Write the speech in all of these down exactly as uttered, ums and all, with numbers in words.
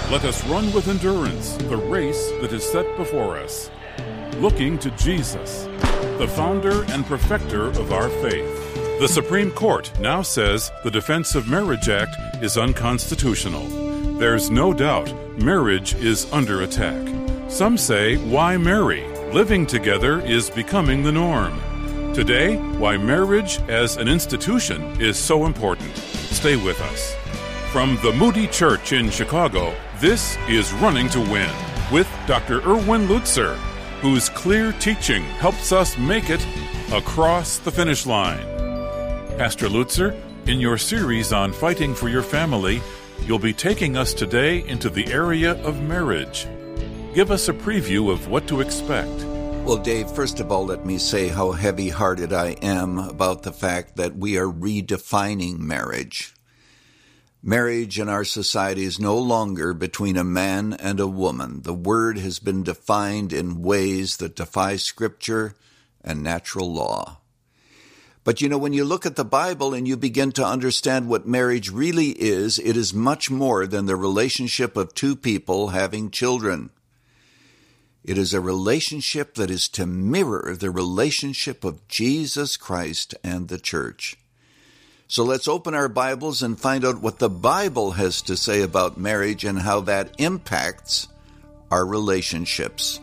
Let us run with endurance the race that is set before us, looking to Jesus, the founder and perfecter of our faith. The Supreme Court now says the Defense of Marriage Act is unconstitutional. There's no doubt marriage is under attack. Some say, why marry? Living together is becoming the norm. Today, why marriage as an institution is so important. Stay with us. From the Moody Church in Chicago, this is Running to Win with Doctor Erwin Lutzer, whose clear teaching helps us make it across the finish line. Pastor Lutzer, in your series on fighting for your family, you'll be taking us today into the area of marriage. Give us a preview of what to expect. Well, Dave, first of all, let me say how heavy-hearted I am about the fact that we are redefining marriage. Marriage in our society is no longer between a man and a woman. The word has been defined in ways that defy Scripture and natural law. But you know, when you look at the Bible and you begin to understand what marriage really is, it is much more than the relationship of two people having children. It is a relationship that is to mirror the relationship of Jesus Christ and the church. So let's open our Bibles and find out what the Bible has to say about marriage and how that impacts our relationships.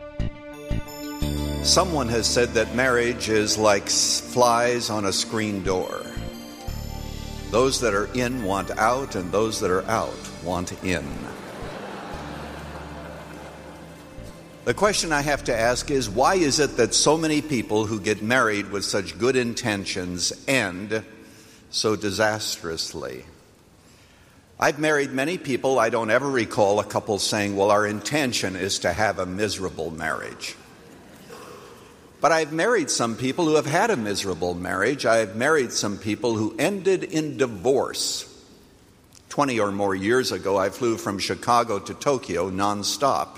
Someone has said that marriage is like flies on a screen door. Those that are in want out, and those that are out want in. The question I have to ask is, why is it that so many people who get married with such good intentions end so disastrously? I've married many people. I don't ever recall a couple saying, well, our intention is to have a miserable marriage. But I've married some people who have had a miserable marriage. I've married some people who ended in divorce. Twenty or more years ago, I flew from Chicago to Tokyo nonstop.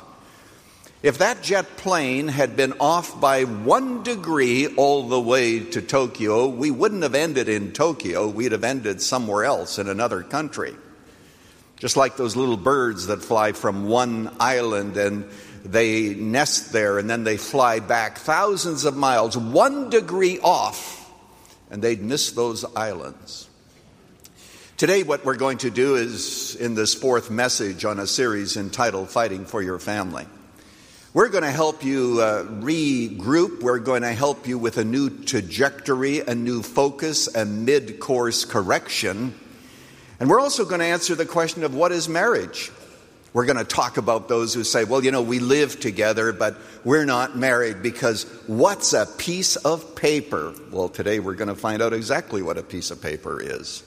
If that jet plane had been off by one degree all the way to Tokyo, we wouldn't have ended in Tokyo. We'd have ended somewhere else in another country. Just like those little birds that fly from one island and they nest there and then they fly back thousands of miles, one degree off, and they'd miss those islands. Today, what we're going to do is, in this fourth message on a series entitled Fighting for Your Family, we're going to help you uh, regroup. We're going to help you with a new trajectory, a new focus, a mid-course correction. And we're also going to answer the question of what is marriage. We're going to talk about those who say, well, you know, we live together, but we're not married because what's a piece of paper? Well, today we're going to find out exactly what a piece of paper is.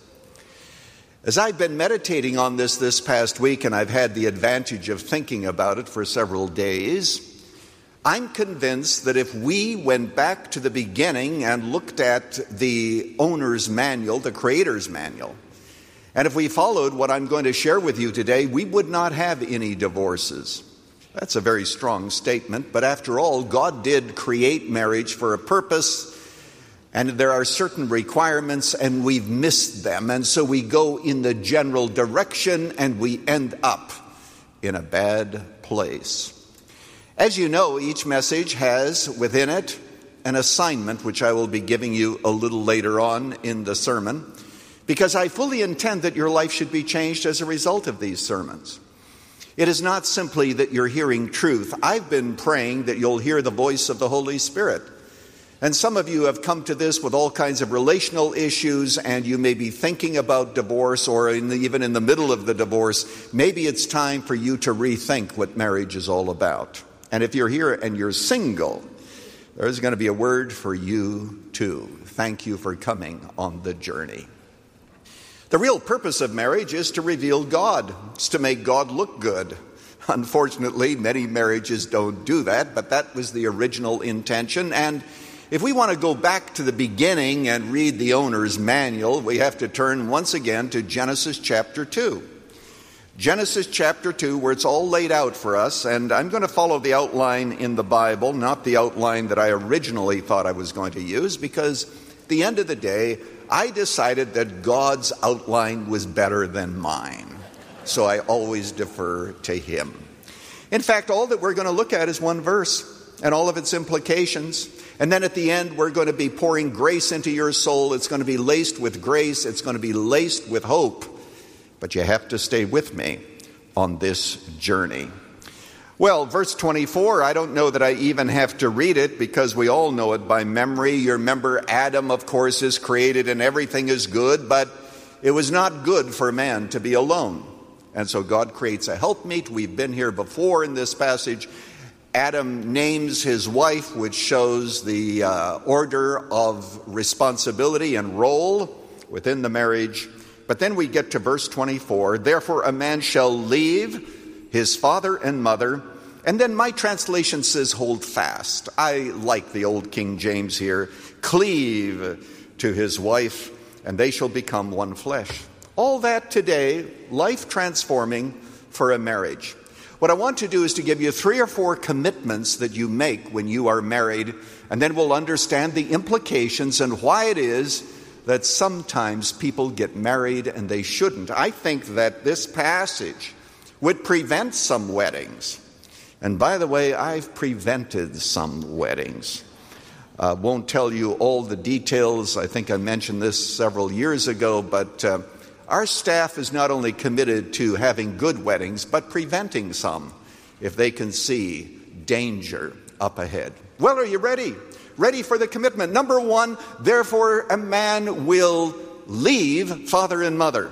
As I've been meditating on this this past week, and I've had the advantage of thinking about it for several days, I'm convinced that if we went back to the beginning and looked at the owner's manual, the creator's manual, and if we followed what I'm going to share with you today, we would not have any divorces. That's a very strong statement, but after all, God did create marriage for a purpose. And there are certain requirements, and we've missed them. And so we go in the general direction, and we end up in a bad place. As you know, each message has within it an assignment, which I will be giving you a little later on in the sermon, because I fully intend that your life should be changed as a result of these sermons. It is not simply that you're hearing truth. I've been praying that you'll hear the voice of the Holy Spirit. And some of you have come to this with all kinds of relational issues, and you may be thinking about divorce, or in the, even in the middle of the divorce, maybe it's time for you to rethink what marriage is all about. And if you're here and you're single, there's going to be a word for you too. Thank you for coming on the journey. The real purpose of marriage is to reveal God. It's to make God look good. Unfortunately, many marriages don't do that, but that was the original intention. And if we want to go back to the beginning and read the owner's manual, we have to turn once again to Genesis chapter two. Genesis chapter two, where it's all laid out for us, and I'm going to follow the outline in the Bible, not the outline that I originally thought I was going to use, because at the end of the day, I decided that God's outline was better than mine. so I always defer to him. In fact, all that we're going to look at is one verse and all of its implications. And then at the end, we're going to be pouring grace into your soul. It's going to be laced with grace. It's going to be laced with hope. But you have to stay with me on this journey. Well, verse twenty-four, I don't know that I even have to read it because we all know it by memory. You remember Adam, of course, is created and everything is good, but it was not good for man to be alone. And so God creates a helpmeet. We've been here before in this passage. Adam names his wife, which shows the uh, order of responsibility and role within the marriage. But then we get to verse twenty-four. Therefore a man shall leave his father and mother. And then my translation says hold fast. I like the old King James here. Cleave to his wife, and they shall become one flesh. All that today, life transforming for a marriage. What I want to do is to give you three or four commitments that you make when you are married, and then we'll understand the implications and why it is that sometimes people get married and they shouldn't. I think that this passage would prevent some weddings. And by the way, I've prevented some weddings. I uh, won't tell you all the details. I think I mentioned this several years ago, but uh, our staff is not only committed to having good weddings, but preventing some if they can see danger up ahead. Well, are you ready? Ready for the commitment. Number one, therefore a man will leave father and mother.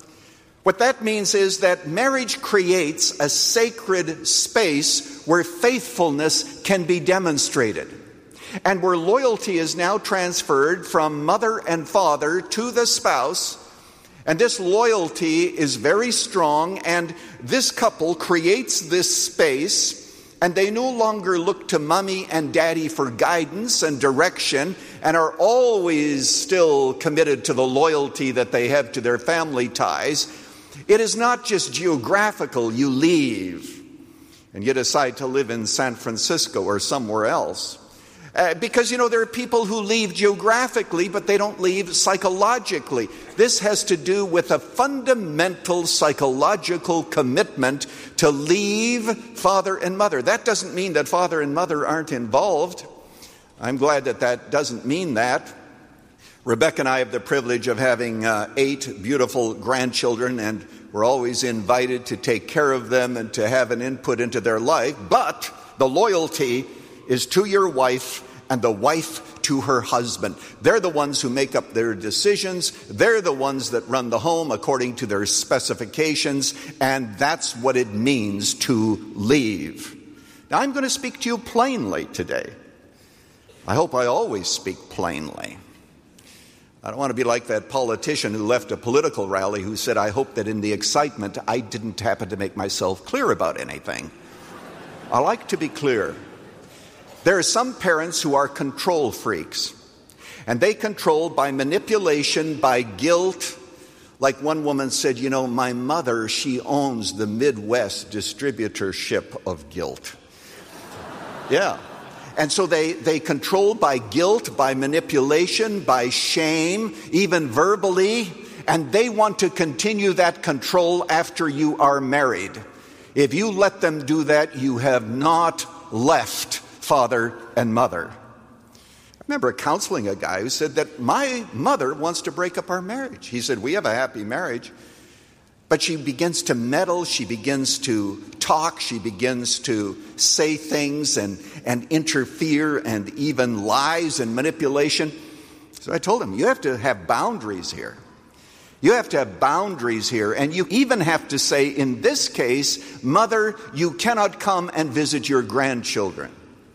What that means is that marriage creates a sacred space where faithfulness can be demonstrated, and where loyalty is now transferred from mother and father to the spouse. And this loyalty is very strong, and this couple creates this space, and they no longer look to mommy and daddy for guidance and direction, and are always still committed to the loyalty that they have to their family ties. It is not just geographical. You leave and you decide to live in San Francisco or somewhere else. Uh, because, you know, there are people who leave geographically, but they don't leave psychologically. This has to do with a fundamental psychological commitment to leave father and mother. That doesn't mean that father and mother aren't involved. I'm glad that that doesn't mean that. Rebecca and I have the privilege of having uh, eight beautiful grandchildren, and we're always invited to take care of them and to have an input into their life. But the loyalty is to your wife and the wife to her husband. They're the ones who make up their decisions. They're the ones that run the home according to their specifications, and that's what it means to leave. Now, I'm going to speak to you plainly today. I hope I always speak plainly. I don't want to be like that politician who left a political rally who said, I hope that in the excitement I didn't happen to make myself clear about anything. I like to be clear. There are some parents who are control freaks, and they control by manipulation, by guilt. Like one woman said, you know, my mother, she owns the Midwest distributorship of guilt. Yeah. And so they, they control by guilt, by manipulation, by shame, even verbally, and they want to continue that control after you are married. If you let them do that, you have not left father and mother. I remember counseling a guy who said that my mother wants to break up our marriage. He said, we have a happy marriage, but she begins to meddle, she begins to talk, she begins to say things and, and interfere and even lies and manipulation. So I told him, you have to have boundaries here. You have to have boundaries here, and you even have to say, in this case, mother, you cannot come and visit your grandchildren.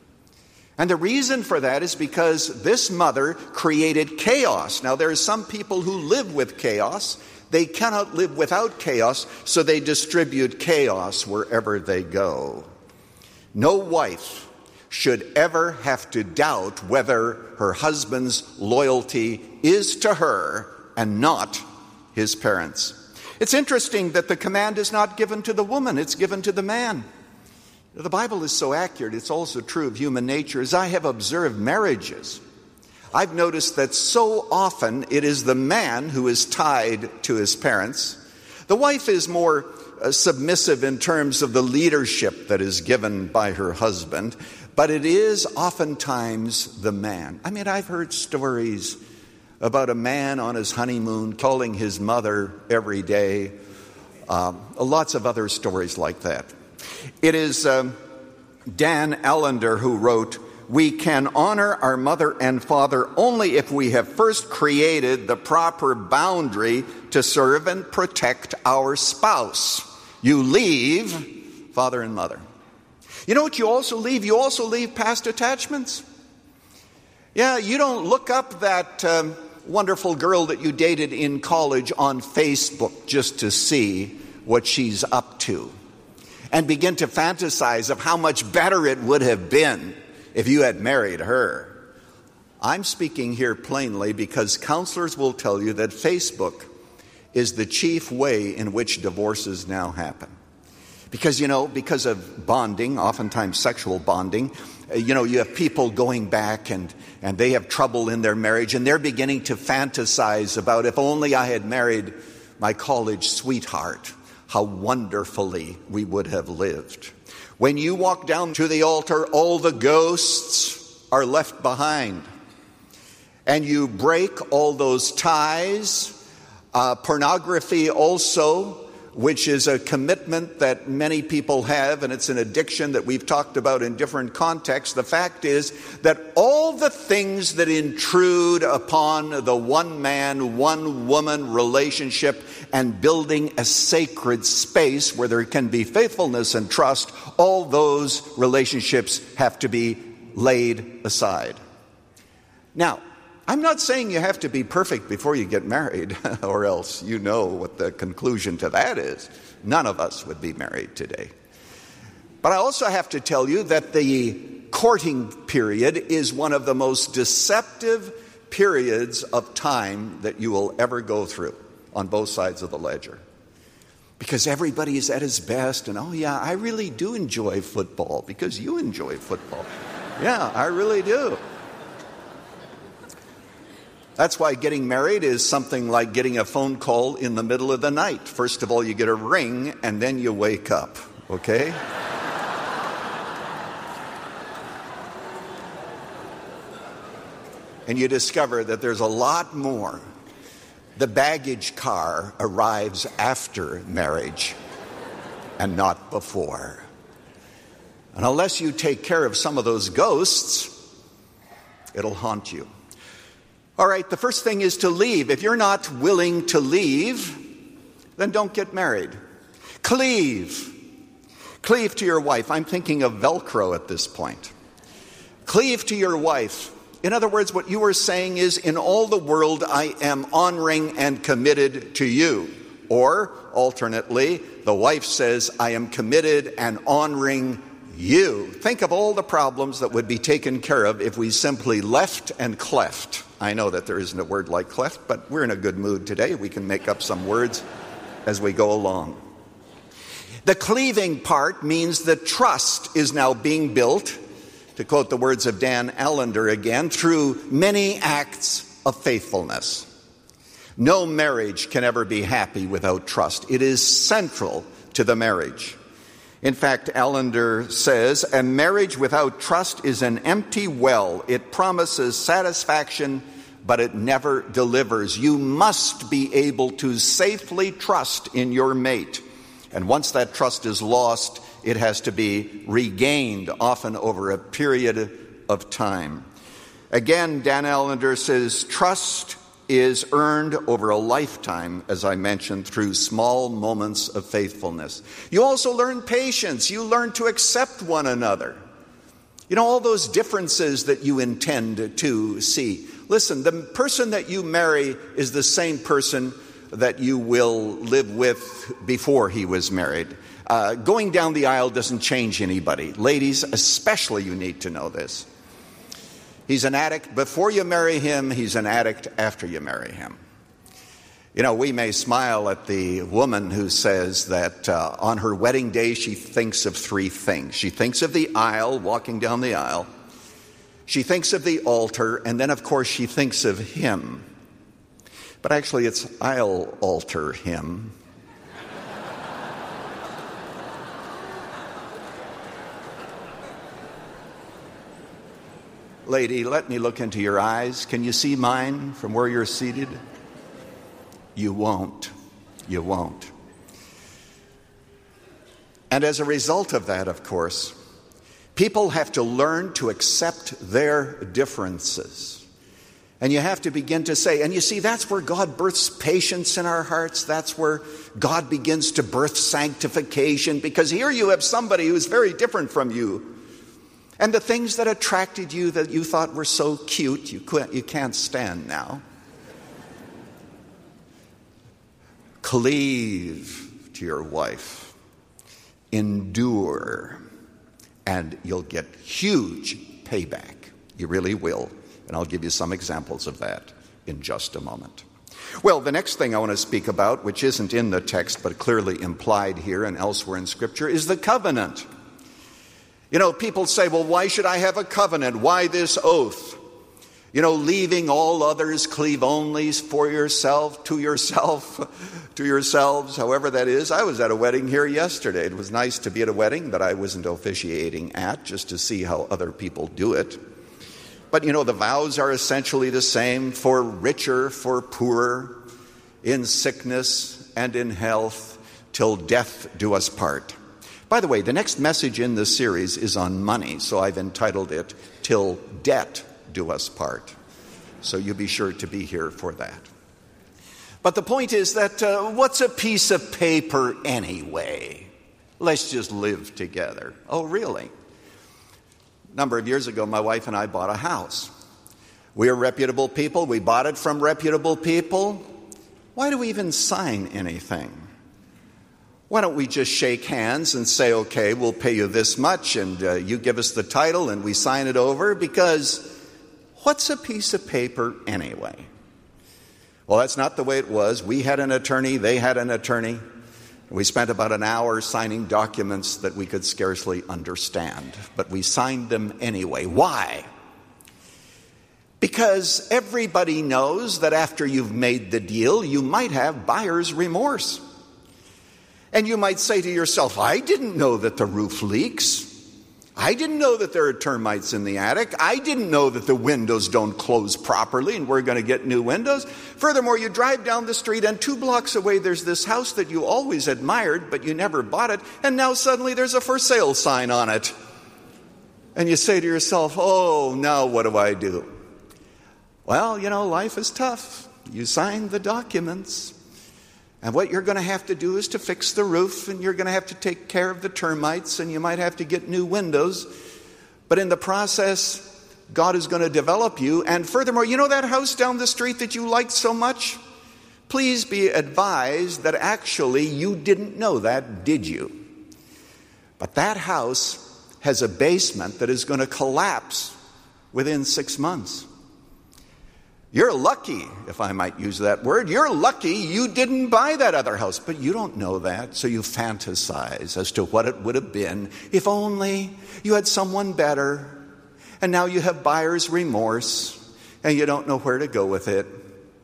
And the reason for that is because this mother created chaos. Now, there are some people who live with chaos. They cannot live without chaos, so they distribute chaos wherever they go. No wife should ever have to doubt whether her husband's loyalty is to her and not his parents. It's interesting that the command is not given to the woman, it's given to the man. The Bible is so accurate, it's also true of human nature. As I have observed marriages, I've noticed that so often it is the man who is tied to his parents. The wife is more uh, submissive in terms of the leadership that is given by her husband, but it is oftentimes the man. I mean, I've heard stories about a man on his honeymoon calling his mother every day. Um, lots of other stories like that. It is um, Dan Allender who wrote, "We can honor our mother and father only if we have first created the proper boundary to serve and protect our spouse. You leave father and mother." You know what you also leave? You also leave past attachments. Yeah, you don't look up that um, wonderful girl that you dated in college on Facebook just to see what she's up to and begin to fantasize of how much better it would have been if you had married her. I'm speaking here plainly because counselors will tell you that Facebook is the chief way in which divorces now happen. Because, you know, because of bonding, oftentimes sexual bonding, you know, you have people going back and, and they have trouble in their marriage and they're beginning to fantasize about, if only I had married my college sweetheart, how wonderfully we would have lived. When you walk down to the altar, all the ghosts are left behind. And you break all those ties. Uh, pornography also, which is a commitment that many people have, and it's an addiction that we've talked about in different contexts. The fact is that all the things that intrude upon the one-man, one-woman relationship and building a sacred space where there can be faithfulness and trust, all those relationships have to be laid aside. Now, I'm not saying you have to be perfect before you get married, or else you know what the conclusion to that is. None of us would be married today. But I also have to tell you that the courting period is one of the most deceptive periods of time that you will ever go through on both sides of the ledger. Because everybody is at his best, and oh yeah, I really do enjoy football because you enjoy football. Yeah, I really do. That's why getting married is something like getting a phone call in the middle of the night. First of all, you get a ring, and then you wake up, okay? And you discover that there's a lot more. The baggage car arrives after marriage and not before. And unless you take care of some of those ghosts, it'll haunt you. All right, the first thing is to leave. If you're not willing to leave, then don't get married. Cleave. Cleave to your wife. I'm thinking of Velcro at this point. Cleave to your wife. In other words, what you are saying is, in all the world, I am honoring and committed to you. Or, alternately, the wife says, I am committed and honoring you. Think of all the problems that would be taken care of if we simply left and cleft. I know that there isn't a word like cleft, but we're in a good mood today. We can make up some words as we go along. The cleaving part means that trust is now being built, to quote the words of Dan Allender again, through many acts of faithfulness. No marriage can ever be happy without trust. It is central to the marriage. In fact, Allender says, a marriage without trust is an empty well. It promises satisfaction, but it never delivers. You must be able to safely trust in your mate. And once that trust is lost, it has to be regained, often over a period of time. Again, Dan Allender says, trust is earned over a lifetime, as I mentioned, through small moments of faithfulness. You also learn patience. You learn to accept one another. You know, all those differences that you intend to see. Listen, the person that you marry is the same person that you will live with before he was married. Uh, going down the aisle doesn't change anybody. Ladies, especially, you need to know this. He's an addict before you marry him. He's an addict after you marry him. You know, we may smile at the woman who says that uh, on her wedding day she thinks of three things. She thinks of the aisle, walking down the aisle. She thinks of the altar, and then, of course, she thinks of him. But actually, it's I'll alter him. Lady, let me look into your eyes. Can you see mine from where you're seated? You won't. You won't. And as a result of that, of course, people have to learn to accept their differences. And you have to begin to say, and you see, that's where God births patience in our hearts. That's where God begins to birth sanctification, because here you have somebody who's very different from you. And the things that attracted you that you thought were so cute, you can't, you can't stand now. Cleave to your wife. Endure. And you'll get huge payback. You really will. And I'll give you some examples of that in just a moment. Well, the next thing I want to speak about, which isn't in the text but clearly implied here and elsewhere in Scripture, is the covenant. You know, people say, well, why should I have a covenant? Why this oath? You know, leaving all others, cleave only for yourself, to yourself, to yourselves, however that is. I was at a wedding here yesterday. It was nice to be at a wedding that I wasn't officiating at, just to see how other people do it. But, you know, the vows are essentially the same for richer, for poorer, in sickness and in health, till death do us part. By the way, the next message in this series is on money, so I've entitled it, Till Debt Do Us Part. So you be sure to be here for that. But the point is that uh, what's a piece of paper anyway? Let's just live together. Oh, really? A number of years ago, my wife and I bought a house. We are reputable people. We bought it from reputable people. Why do we even sign anything? Why don't we just shake hands and say, okay, we'll pay you this much, and uh, you give us the title and we sign it over? Because what's a piece of paper anyway? Well, that's not the way it was. We had an attorney, they had an attorney. We spent about an hour signing documents that we could scarcely understand, but we signed them anyway. Why? Because everybody knows that after you've made the deal, you might have buyer's remorse. And you might say to yourself, I didn't know that the roof leaks. I didn't know that there are termites in the attic. I didn't know that the windows don't close properly and we're going to get new windows. Furthermore, you drive down the street and two blocks away there's this house that you always admired, but you never bought it, and now suddenly there's a for sale sign on it. And you say to yourself, oh, now what do I do? Well, you know, life is tough. You signed the documents. And what you're going to have to do is to fix the roof, and you're going to have to take care of the termites, and you might have to get new windows. But in the process, God is going to develop you. And furthermore, you know that house down the street that you liked so much? Please be advised that actually you didn't know that, did you? But that house has a basement that is going to collapse within six months. You're lucky, if I might use that word, you're lucky you didn't buy that other house. But you don't know that, so you fantasize as to what it would have been if only you had someone better. And now you have buyer's remorse, and you don't know where to go with it.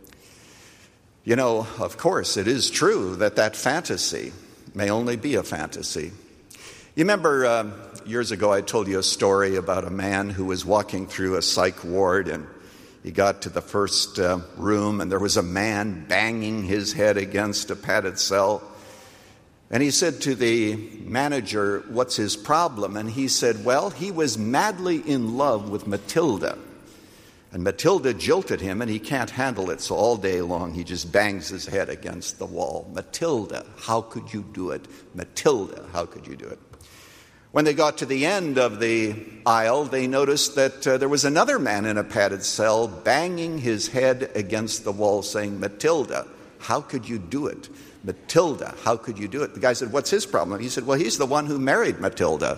You know, of course, it is true that that fantasy may only be a fantasy. You remember uh, years ago I told you a story about a man who was walking through a psych ward, and he got to the first uh, room, and there was a man banging his head against a padded cell. And he said to the manager, what's his problem? And he said, well, he was madly in love with Matilda. And Matilda jilted him, and he can't handle it, so all day long he just bangs his head against the wall. Matilda, how could you do it? Matilda, how could you do it? When they got to the end of the aisle, they noticed that uh, there was another man in a padded cell banging his head against the wall saying, Matilda, how could you do it? Matilda, how could you do it? The guy said, what's his problem? He said, well, he's the one who married Matilda.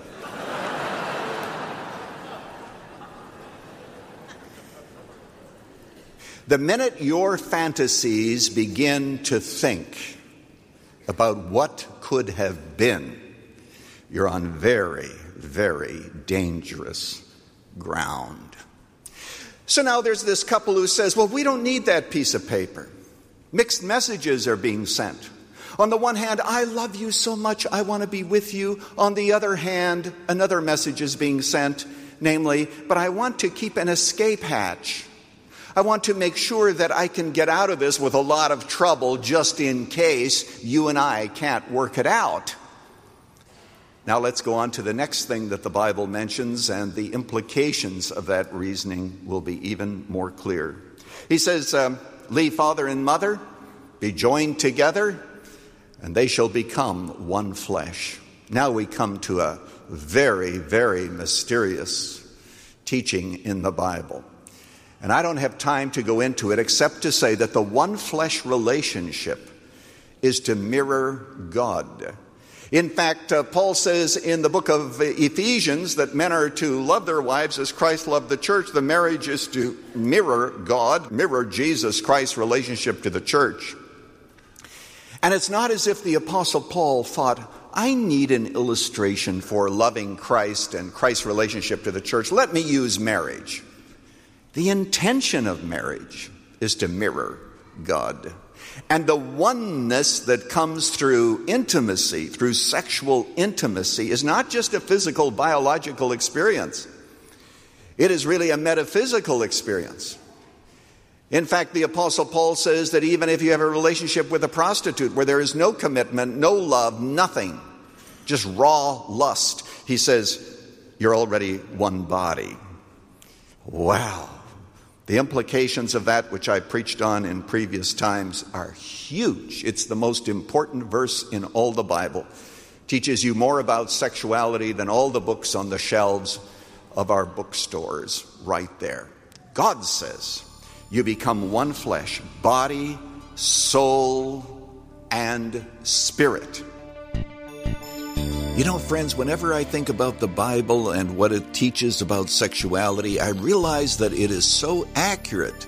The minute your fantasies begin to think about what could have been, you're on very, very dangerous ground. So now there's this couple who says, well, we don't need that piece of paper. Mixed messages are being sent. On the one hand, I love you so much, I want to be with you. On the other hand, another message is being sent. Namely, but I want to keep an escape hatch. I want to make sure that I can get out of this with a lot of trouble just in case you and I can't work it out. Now let's go on to the next thing that the Bible mentions, and the implications of that reasoning will be even more clear. He says, um, leave father and mother, be joined together, and they shall become one flesh. Now we come to a very, very mysterious teaching in the Bible. And I don't have time to go into it except to say that the one flesh relationship is to mirror God. In fact, uh, Paul says in the book of Ephesians that men are to love their wives as Christ loved the church. The marriage is to mirror God, mirror Jesus Christ's relationship to the church. And it's not as if the Apostle Paul thought, I need an illustration for loving Christ and Christ's relationship to the church. Let me use marriage. The intention of marriage is to mirror God. And the oneness that comes through intimacy, through sexual intimacy, is not just a physical, biological experience. It is really a metaphysical experience. In fact, the Apostle Paul says that even if you have a relationship with a prostitute where there is no commitment, no love, nothing, just raw lust, he says, you're already one body. Wow. The implications of that, which I preached on in previous times, are huge. It's the most important verse in all the Bible. It teaches you more about sexuality than all the books on the shelves of our bookstores right there. God says, you become one flesh, body, soul, and spirit. You know, friends, whenever I think about the Bible and what it teaches about sexuality, I realize that it is so accurate.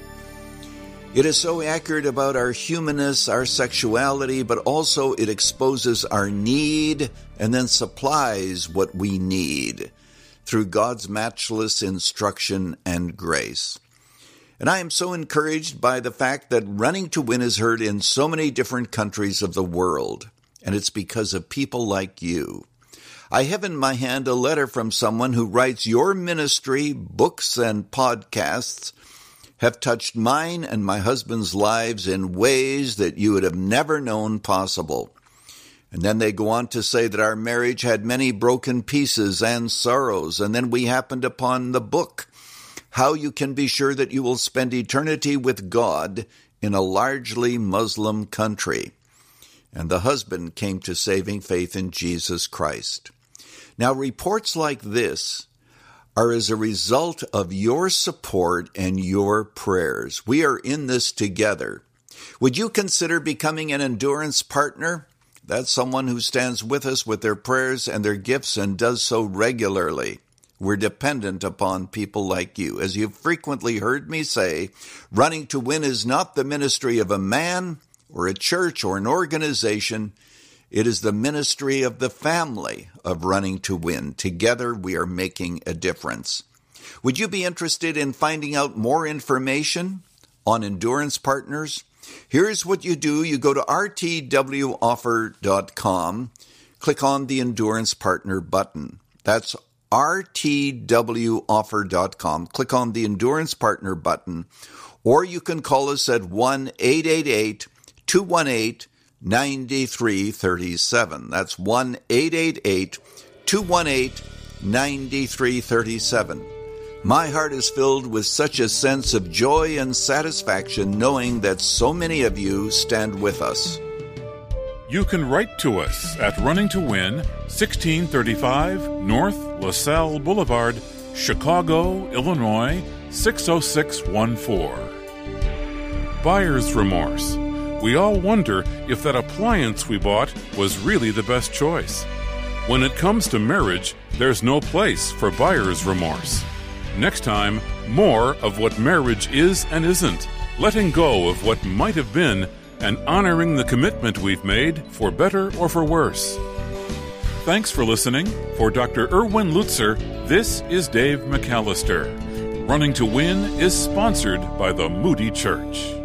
It is so accurate about our humanness, our sexuality, but also it exposes our need and then supplies what we need through God's matchless instruction and grace. And I am so encouraged by the fact that Running to Win is heard in so many different countries of the world, and it's because of people like you. I have in my hand a letter from someone who writes, your ministry, books, and podcasts have touched mine and my husband's lives in ways that you would have never known possible. And then they go on to say that our marriage had many broken pieces and sorrows, and then we happened upon the book, How You Can Be Sure That You Will Spend Eternity with God in a Largely Muslim Country. And the husband came to saving faith in Jesus Christ. Now, reports like this are as a result of your support and your prayers. We are in this together. Would you consider becoming an endurance partner? That's someone who stands with us with their prayers and their gifts and does so regularly. We're dependent upon people like you. As you've frequently heard me say, Running to Win is not the ministry of a man or a church or an organization. It is the ministry of the family of Running to Win. Together we are making a difference. Would you be interested in finding out more information on endurance partners? Here's what you do. You go to r t w offer dot com, click on the Endurance Partner button. That's r t w offer dot com. Click on the Endurance Partner button, or you can call us at one eight eight eight, two one eight, nine three three seven. That's one eight eight eight, two one eight, nine three three seven. My heart is filled with such a sense of joy and satisfaction knowing that so many of you stand with us. You can write to us at Running to Win, sixteen thirty-five North LaSalle Boulevard, Chicago, Illinois, six oh six one four. Buyer's remorse. We all wonder if that appliance we bought was really the best choice. When it comes to marriage, there's no place for buyer's remorse. Next time, more of what marriage is and isn't, letting go of what might have been, and honoring the commitment we've made for better or for worse. Thanks for listening. For Doctor Erwin Lutzer, this is Dave McAllister. Running to Win is sponsored by the Moody Church.